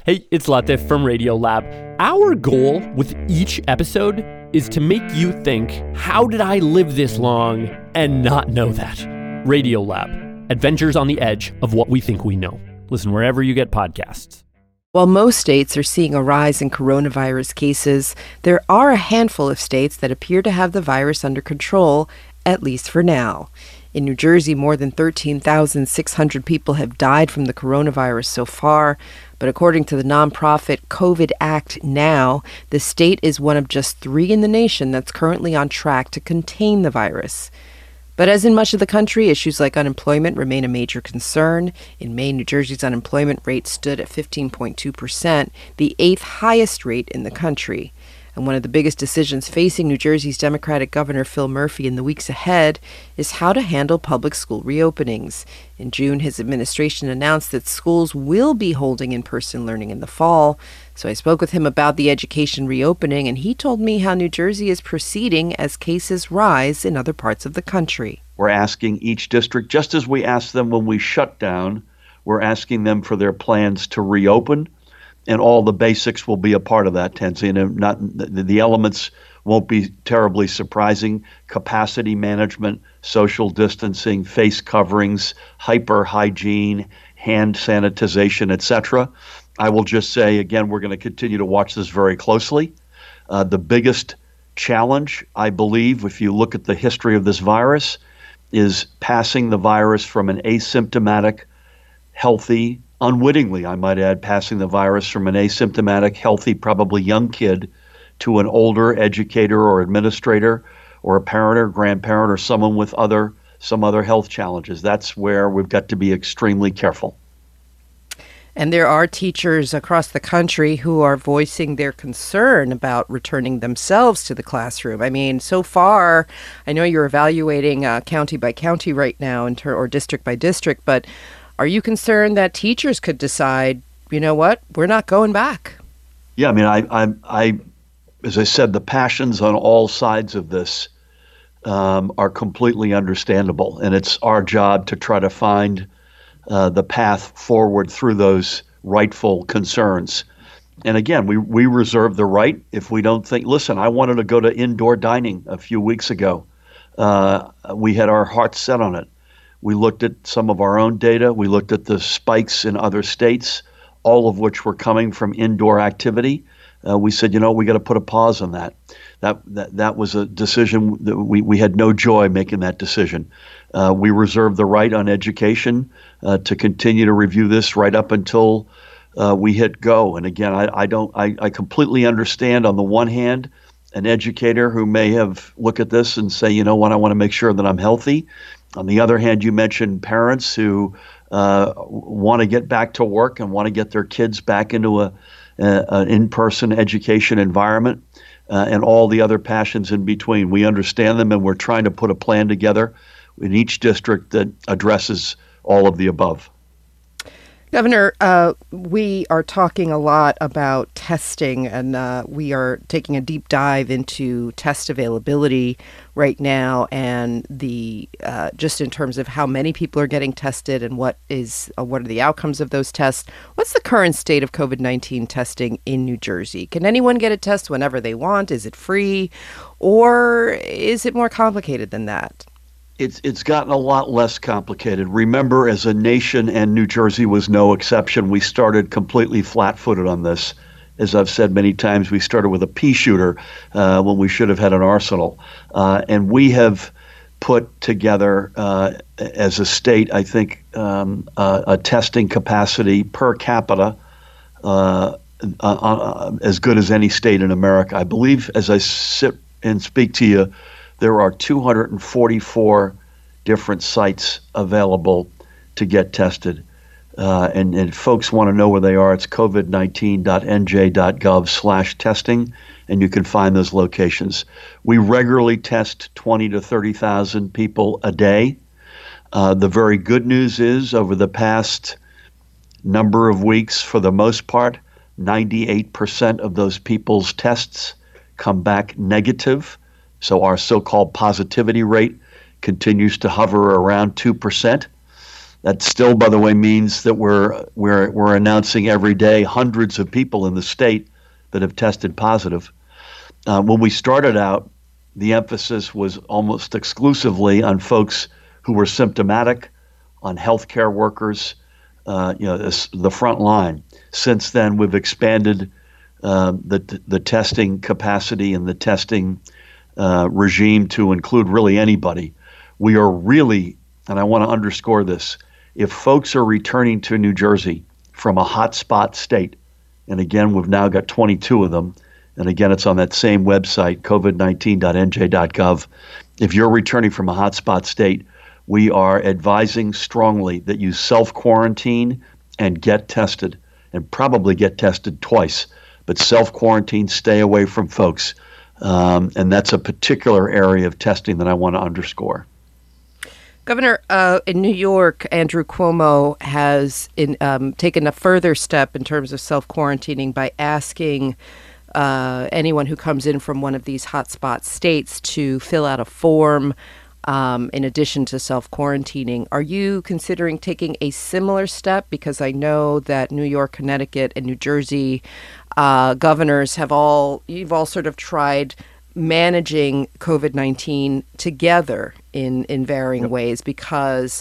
Hey, it's Latif from Radiolab. Our goal with each episode is to make you think, how did I live this long and not know that? Radiolab, adventures on the edge of what we think we know. Listen wherever you get podcasts. While most states are seeing a rise in coronavirus cases, there are a handful of states that appear to have the virus under control, at least for now. In New Jersey, more than 13,600 people have died from the coronavirus so far, but according to the nonprofit COVID Act Now, the state is one of just 3 in the nation that's currently on track to contain the virus. But as in much of the country, issues like unemployment remain a major concern. In May, New Jersey's unemployment rate stood at 15.2%, the 8th highest rate in the country. And one of the biggest decisions facing New Jersey's Democratic Governor Phil Murphy in the weeks ahead is how to handle public school reopenings. In June, his administration announced that schools will be holding in-person learning in the fall. So I spoke with him about the education reopening, and he told me how New Jersey is proceeding as cases rise in other parts of the country. We're asking each district, just as we asked them when we shut down, we're asking them for their plans to reopen. And all the basics will be a part of that, Tenzi. And the elements won't be terribly surprising. Capacity management, social distancing, face coverings, hyper hygiene, hand sanitization, etc. I will just say, again, we're going to continue to watch this very closely. The biggest challenge, I believe, if you look at the history of this virus, is passing the virus from an asymptomatic, healthy, unwittingly, I might add, passing the virus from an asymptomatic, healthy, probably young kid to an older educator or administrator or a parent or grandparent or someone with some other health challenges. That's where we've got to be extremely careful. And there are teachers across the country who are voicing their concern about returning themselves to the classroom. I mean, so far, I know you're evaluating county by county right now or district by district, but are you concerned that teachers could decide, you know what, we're not going back? Yeah, I mean, I as I said, the passions on all sides of this are completely understandable, and it's our job to try to find the path forward through those rightful concerns. And again, we reserve the right if we don't think. Listen, I wanted to go to indoor dining a few weeks ago. We had our hearts set on it. We looked at some of our own data. We looked at the spikes in other states, all of which were coming from indoor activity. We said, we got to put a pause on that. That was a decision that we had no joy making that decision. We reserve the right on education to continue to review this right up until we hit go. And again, I completely understand on the one hand, an educator who may have looked at this and say, you know what, I want to make sure that I'm healthy. On the other hand, you mentioned parents who want to get back to work and want to get their kids back into an in-person education environment and all the other passions in between. We understand them, and we're trying to put a plan together in each district that addresses all of the above. Governor, we are talking a lot about testing, and we are taking a deep dive into test availability right now, and the just in terms of how many people are getting tested and what are the outcomes of those tests. What's the current state of COVID-19 testing in New Jersey? Can anyone get a test whenever they want? Is it free, or is it more complicated than that? It's gotten a lot less complicated. Remember, as a nation, and New Jersey was no exception, we started completely flat-footed on this. As I've said many times, we started with a pea shooter when we should have had an arsenal. And we have put together, as a state, I think, a testing capacity per capita as good as any state in America. I believe, as I sit and speak to you, there are 244 different sites available to get tested. And folks want to know where they are. It's covid19.nj.gov/testing, and you can find those locations. We regularly test 20 to 30,000 people a day. The very good news is, over the past number of weeks, for the most part, 98% of those people's tests come back negative. So our so-called positivity rate continues to hover around 2%. That still, by the way, means that we're announcing every day hundreds of people in the state that have tested positive. When we started out, the emphasis was almost exclusively on folks who were symptomatic, on healthcare workers, the front line. Since then, we've expanded the testing capacity and the testing regime to include really anybody. We are really, and I want to underscore this, if folks are returning to New Jersey from a hotspot state, and again, we've now got 22 of them, and again, it's on that same website, covid19.nj.gov. If you're returning from a hotspot state, we are advising strongly that you self-quarantine and get tested, and probably get tested twice, but self-quarantine, stay away from folks. And that's a particular area of testing that I want to underscore. Governor, in New York, Andrew Cuomo has taken a further step in terms of self-quarantining by asking anyone who comes in from one of these hotspot states to fill out a form in addition to self-quarantining. Are you considering taking a similar step? Because I know that New York, Connecticut, and New Jersey governors you've all sort of tried managing COVID-19 together in varying ways because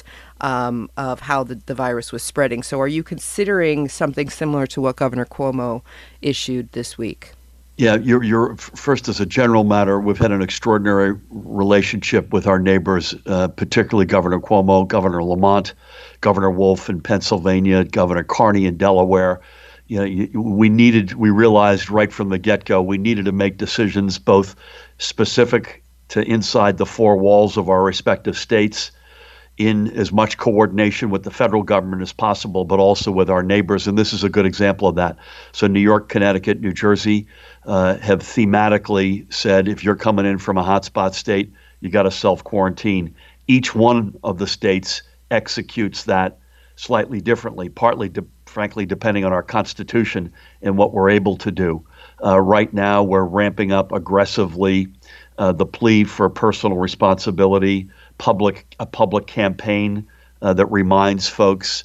of how the virus was spreading. So are you considering something similar to what Governor Cuomo issued this week? Yeah, you're first, as a general matter, we've had an extraordinary relationship with our neighbors, particularly Governor Cuomo, Governor Lamont, Governor Wolf in Pennsylvania, Governor Carney in Delaware. We realized right from the get-go, we needed to make decisions both specific to inside the four walls of our respective states, in as much coordination with the federal government as possible, but also with our neighbors. And this is a good example of that. So New York, Connecticut, New Jersey have thematically said, if you're coming in from a hotspot state, you got to self-quarantine. Each one of the states executes that slightly differently, partly, frankly, depending on our Constitution and what we're able to do. Right now, we're ramping up aggressively the plea for personal responsibility, a public campaign that reminds folks,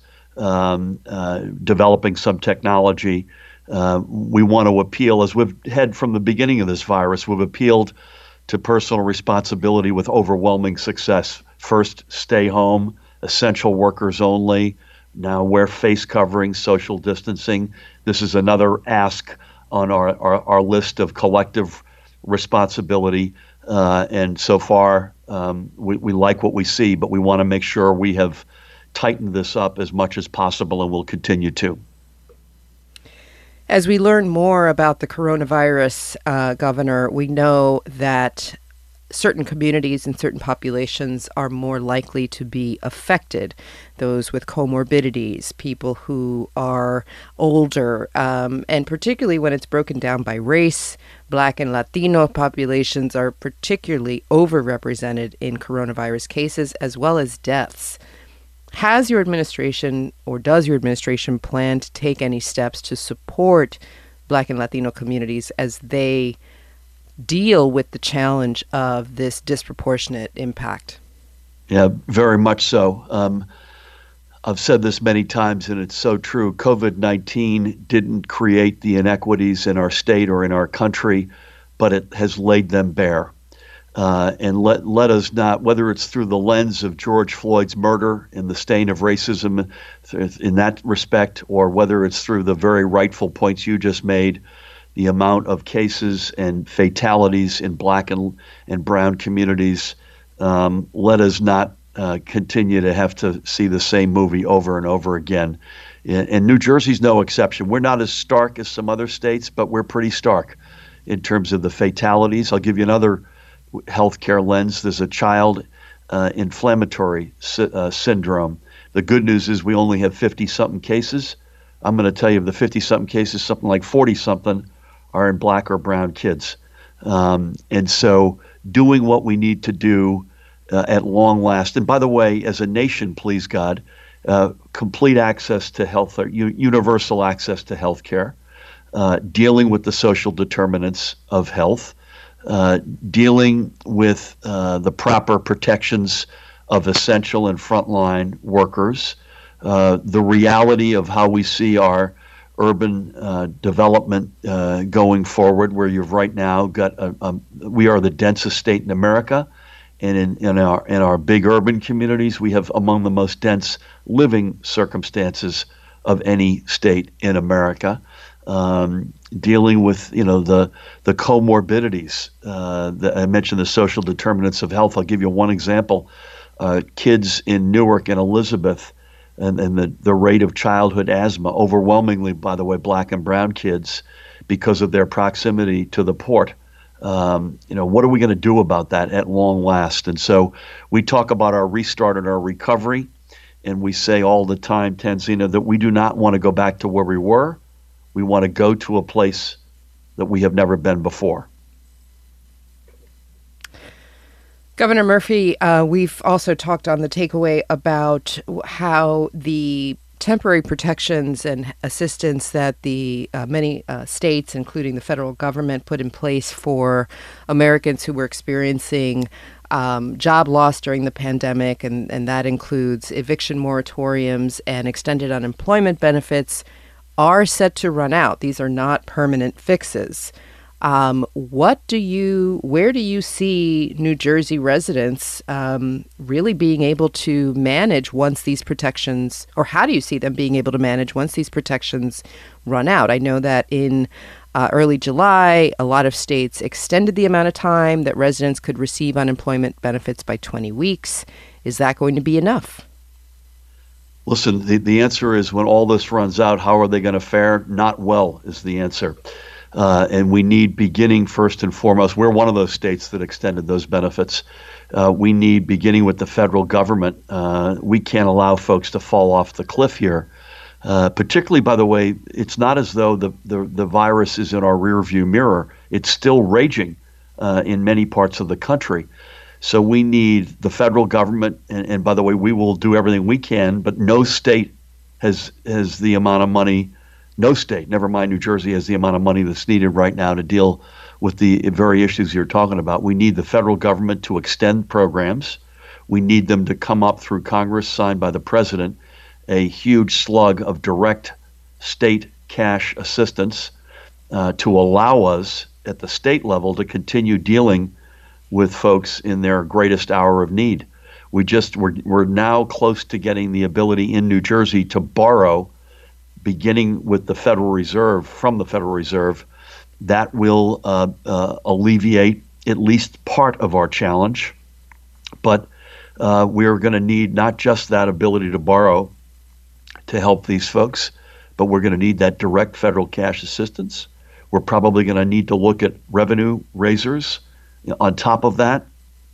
developing some technology. We want to appeal, as we've had from the beginning of this virus, we've appealed to personal responsibility with overwhelming success. First, stay home, essential workers only. Now wear face coverings, social distancing. This is another ask on our list of collective responsibility. And so far, we like what we see, but we want to make sure we have tightened this up as much as possible, and will continue to. As we learn more about the coronavirus, Governor, we know that certain communities and certain populations are more likely to be affected. Those with comorbidities, people who are older, and particularly when it's broken down by race, Black and Latino populations are particularly overrepresented in coronavirus cases as well as deaths. Has your administration, or does your administration, plan to take any steps to support Black and Latino communities as they deal with the challenge of this disproportionate impact? Yeah, very much so. I've said this many times, and it's so true. COVID-19 didn't create the inequities in our state or in our country, but it has laid them bare. And let us not, whether it's through the lens of George Floyd's murder and the stain of racism in that respect, or whether it's through the very rightful points you just made, the amount of cases and fatalities in Black and brown communities, let us not continue to have to see the same movie over and over again. And New Jersey's no exception. We're not as stark as some other states, but we're pretty stark in terms of the fatalities. I'll give you another healthcare lens. There's a child inflammatory syndrome. The good news is we only have 50-something cases. I'm going to tell you, of the 50-something cases, something like 40-something are in Black or brown kids. And so doing what we need to do at long last. And by the way, as a nation, please God, complete access to health, universal access to health care, dealing with the social determinants of health, dealing with the proper protections of essential and frontline workers, the reality of how we see our urban development going forward, where you've right now got we are the densest state in America, and in our big urban communities, we have among the most dense living circumstances of any state in America. Dealing with the comorbidities that I mentioned, the social determinants of health. I'll give you one example: kids in Newark and Elizabeth, and the rate of childhood asthma, overwhelmingly, by the way, black and brown kids, because of their proximity to the port. What are we going to do about that at long last? And so we talk about our restart and our recovery, and we say all the time, Tanzina, that we do not want to go back to where we were. We want to go to a place that we have never been before. Governor Murphy, we've also talked on the takeaway about how the temporary protections and assistance that the many states, including the federal government, put in place for Americans who were experiencing job loss during the pandemic, and that includes eviction moratoriums and extended unemployment benefits, are set to run out. These are not permanent fixes. Where do you see New Jersey residents really being able to manage once these protections, or how do you see them being able to manage once these protections run out? I know that in early July, a lot of states extended the amount of time that residents could receive unemployment benefits by 20 weeks. Is that going to be enough? Listen, the answer is, when all this runs out, how are they going to fare? Not well is the answer. And we need, beginning first and foremost, we're one of those states that extended those benefits. We need, beginning with the federal government, we can't allow folks to fall off the cliff here. Particularly, by the way, it's not as though the virus is in our rearview mirror. It's still raging in many parts of the country. So we need the federal government, and by the way, we will do everything we can, but no state has the amount of money, no state, never mind New Jersey, has the amount of money that's needed right now to deal with the very issues you're talking about. We need the federal government to extend programs. We need them to come up through Congress, signed by the president, a huge slug of direct state cash assistance to allow us at the state level to continue dealing with folks in their greatest hour of need. We're now close to getting the ability in New Jersey to borrow, beginning with the Federal Reserve, from the Federal Reserve. That will alleviate at least part of our challenge. But we're going to need not just that ability to borrow to help these folks, but we're going to need that direct federal cash assistance. We're probably going to need to look at revenue raisers. On top of that,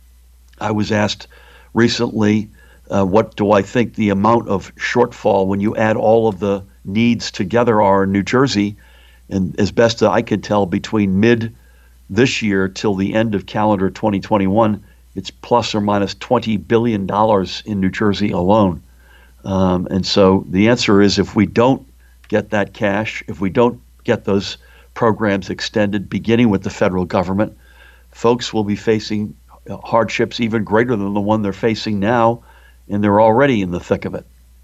I was asked recently, what do I think the amount of shortfall when you add all of the needs together are in New Jersey? And as best I could tell, between mid this year till the end of calendar 2021, it's plus or minus $20 billion in New Jersey alone. And so the answer is, if we don't get that cash, if we don't get those programs extended, beginning with the federal government, folks will be facing hardships even greater than the one they're facing now, and they're already in the thick of it.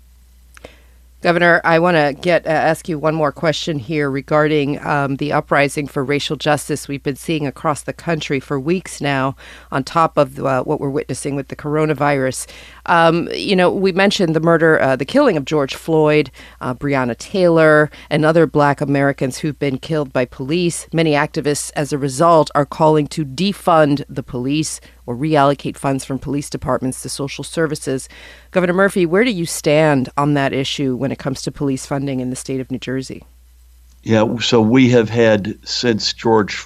Governor, I want to ask you one more question here regarding the uprising for racial justice we've been seeing across the country for weeks now, on top of what we're witnessing with the coronavirus. We mentioned the killing of George Floyd, Breonna Taylor, and other Black Americans who've been killed by police. Many activists, as a result, are calling to defund the police or reallocate funds from police departments to social services. Governor Murphy, where do you stand on that issue when it comes to police funding in the state of New Jersey? Yeah, so we have had, since George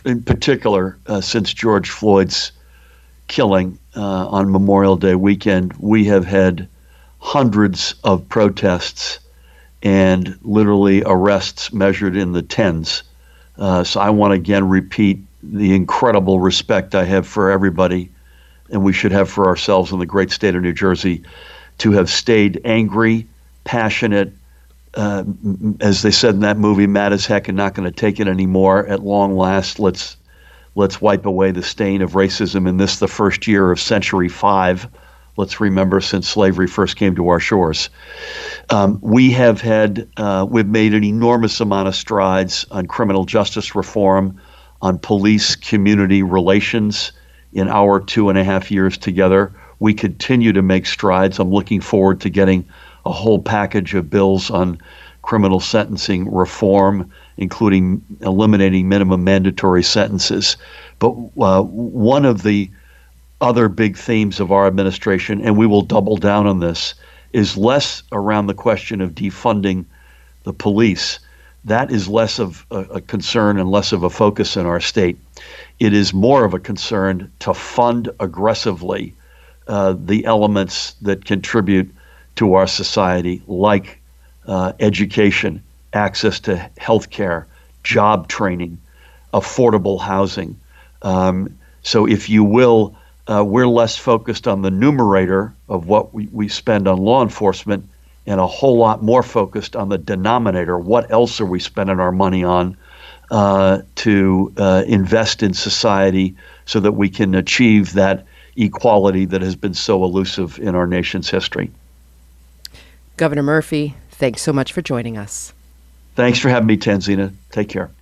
Floyd's killing on Memorial Day weekend, we have had hundreds of protests and literally arrests measured in the tens. So I want to again repeat the incredible respect I have for everybody, and we should have for ourselves in the great state of New Jersey, to have stayed angry, passionate, as they said in that movie, mad as heck and not going to take it anymore. At long last, let's wipe away the stain of racism in this, the first year of Century 5. let's remember, since slavery first came to our shores. We've made an enormous amount of strides on criminal justice reform, on police-community relations in our 2.5 years together. We continue to make strides. I'm looking forward to getting a whole package of bills on criminal sentencing reform, including eliminating minimum mandatory sentences. But one of the other big themes of our administration, and we will double down on this, is less around the question of defunding the police. That is less of a concern and less of a focus in our state. It is more of a concern to fund aggressively the elements that contribute to our society, like education, access to health care, job training, affordable housing. So if you will, we're less focused on the numerator of what we spend on law enforcement and a whole lot more focused on the denominator. What else are we spending our money on to invest in society so that we can achieve that equality that has been so elusive in our nation's history? Governor Murphy, thanks so much for joining us. Thanks for having me, Tanzina. Take care.